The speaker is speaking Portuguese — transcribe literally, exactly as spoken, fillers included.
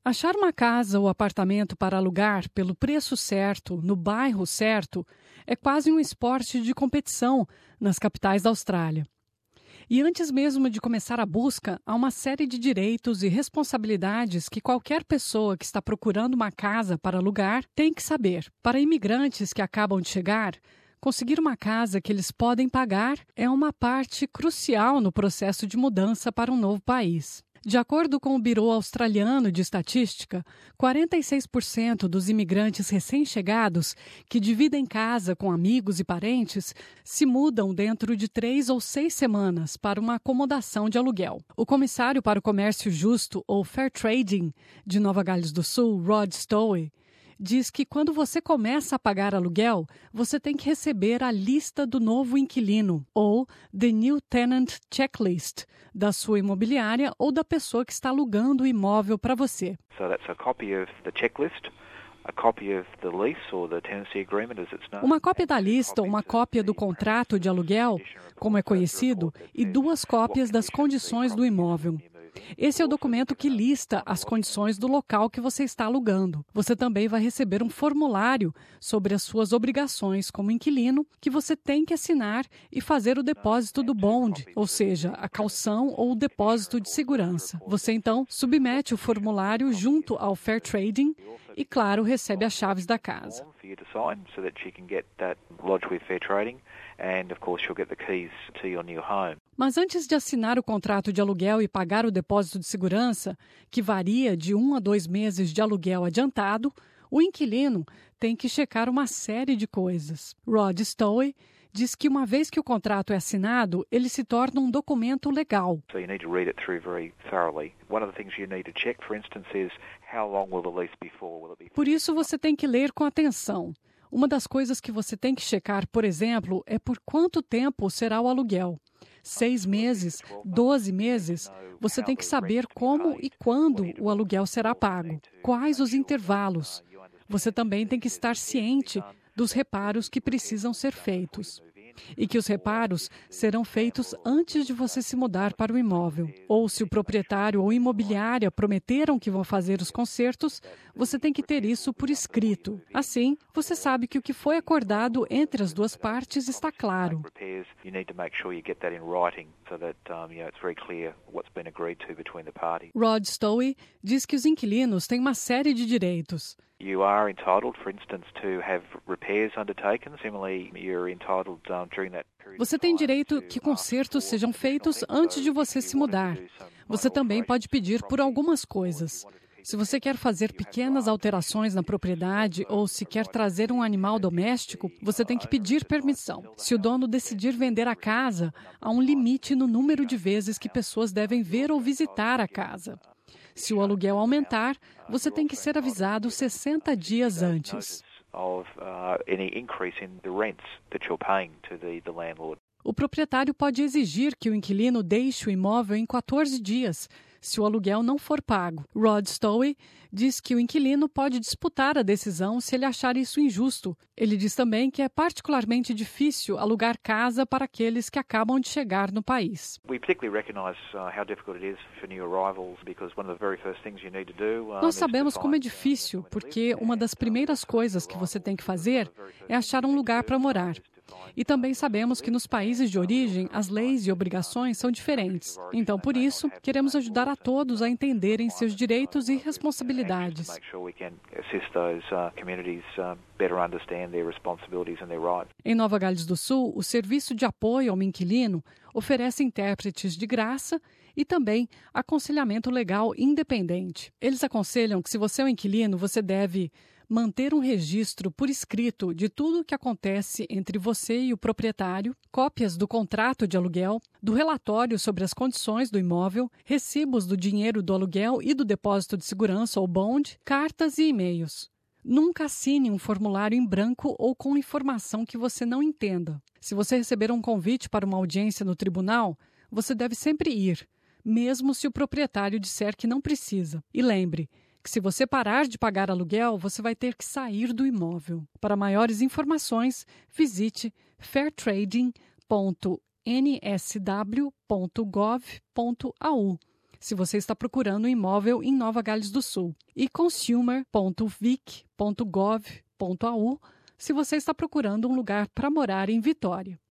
Achar uma casa ou apartamento para alugar pelo preço certo, no bairro certo, é quase um esporte de competição nas capitais da Austrália. E antes mesmo de começar a busca, há uma série de direitos e responsabilidades que qualquer pessoa que está procurando uma casa para alugar tem que saber. Para imigrantes que acabam de chegar, conseguir uma casa que eles podem pagar é uma parte crucial no processo de mudança para um novo país. De acordo com o Bureau Australiano de Estatística, quarenta e seis por cento dos imigrantes recém-chegados que dividem casa com amigos e parentes se mudam dentro de três ou seis semanas para uma acomodação de aluguel. O comissário para o Comércio Justo, ou Fair Trading, de Nova Gales do Sul, Rod Stowey, diz que quando você começa a pagar aluguel, você tem que receber a lista do novo inquilino, ou The New Tenant Checklist, da sua imobiliária ou da pessoa que está alugando o imóvel para você. So that's a copy of the checklist, a copy of the lease or the tenancy agreement as it's known. Uma cópia da lista ou uma cópia do contrato de aluguel, como é conhecido, e duas cópias das condições do imóvel. Esse é o documento que lista as condições do local que você está alugando. Você também vai receber um formulário sobre as suas obrigações como inquilino que você tem que assinar e fazer o depósito do bond, ou seja, a caução ou o depósito de segurança. Você então submete o formulário junto ao Fair Trading e, claro, recebe as chaves da casa. And, of course, you'll get the keys to your new home. Mas antes de assinar o contrato de aluguel e pagar o depósito de segurança, que varia de um a dois meses de aluguel adiantado, o inquilino tem que checar uma série de coisas. Rod Stowey diz que uma vez que o contrato é assinado, ele se torna um documento legal. So you need to read it through very thoroughly. One of the things you need to check, for instance, is how long will the lease be for? Will it be... Por isso você tem que ler com atenção. Uma das coisas que você tem que checar, por exemplo, é por quanto tempo será o aluguel. Seis meses, doze meses, você tem que saber como e quando o aluguel será pago. Quais os intervalos. Você também tem que estar ciente dos reparos que precisam ser feitos. E que os reparos serão feitos antes de você se mudar para o imóvel. Ou se o proprietário ou imobiliária prometeram que vão fazer os consertos, você tem que ter isso por escrito. Assim, você sabe que o que foi acordado entre as duas partes está claro. Rod Stowey diz que os inquilinos têm uma série de direitos. You are entitled, for instance, to have repairs undertaken. Similarly, you're entitled um, during that period. Você tem direito que consertos sejam feitos antes de você se mudar. Você também pode pedir por algumas coisas. Se você quer fazer pequenas alterações na propriedade ou se quer trazer um animal doméstico, você tem que pedir permissão. Se o dono decidir vender a casa, há um limite no número de vezes que pessoas devem ver ou visitar a casa. Se o aluguel aumentar, você tem que ser avisado sessenta dias antes. O proprietário pode exigir que o inquilino deixe o imóvel em quatorze dias, se o aluguel não for pago. Rod Stowey diz que o inquilino pode disputar a decisão se ele achar isso injusto. Ele diz também que é particularmente difícil alugar casa para aqueles que acabam de chegar no país. Nós sabemos como é difícil, porque uma das primeiras coisas que você tem que fazer é achar um lugar para morar. E também sabemos que nos países de origem as leis e obrigações são diferentes. Então, por isso, queremos ajudar a todos a entenderem seus direitos e responsabilidades. Em Nova Gales do Sul, o Serviço de Apoio ao Inquilino oferece intérpretes de graça e também aconselhamento legal independente. Eles aconselham que, se você é um inquilino, você deve manter um registro por escrito de tudo o que acontece entre você e o proprietário, cópias do contrato de aluguel, do relatório sobre as condições do imóvel, recibos do dinheiro do aluguel e do depósito de segurança ou bond, cartas e e-mails. Nunca assine um formulário em branco ou com informação que você não entenda. Se você receber um convite para uma audiência no tribunal, você deve sempre ir, mesmo se o proprietário disser que não precisa. E lembre que, se você parar de pagar aluguel, você vai ter que sair do imóvel. Para maiores informações, visite fairtrading ponto n s w ponto gov ponto a u. se você está procurando um imóvel em Nova Gales do Sul, e consumer ponto vic ponto gov ponto a u se você está procurando um lugar para morar em Vitória.